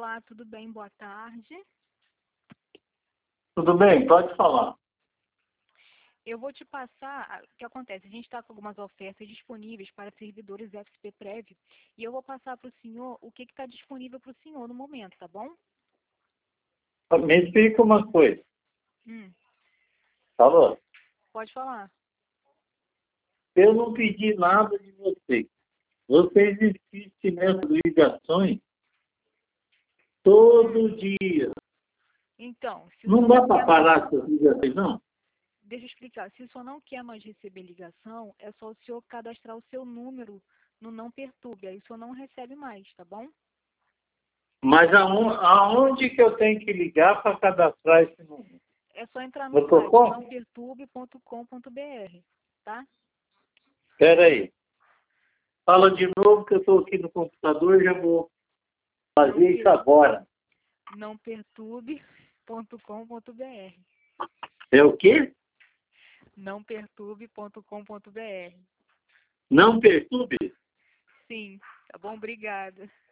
Olá, tudo bem? Boa tarde. Tudo bem, pode falar. Eu vou te passar o que acontece. A gente está com algumas ofertas disponíveis para servidores XP Prévio e eu vou passar para o senhor o que está disponível para o senhor no momento, tá bom? Me explica uma coisa. Falou? Pode falar. Eu não pedi nada de você. Vocês insistem nessas ligações todo dia. Então, se o Não senhor dá não para quer mais, parar essas ligações, não? deixa eu explicar. Se o senhor não quer mais receber ligação, é só o senhor cadastrar o seu número no Não Perturbe. Aí o senhor não recebe mais, tá bom? Mas aonde que eu tenho que ligar para cadastrar esse número? É só entrar no No site Procon? nãoperturbe.com.br, tá? Espera aí. Fala de novo que eu estou aqui no computador e já vou fazer isso agora. Nãoperturbe.com.br. É o quê? Nãoperturbe.com.br. Não perturbe? Sim, tá bom? Obrigada.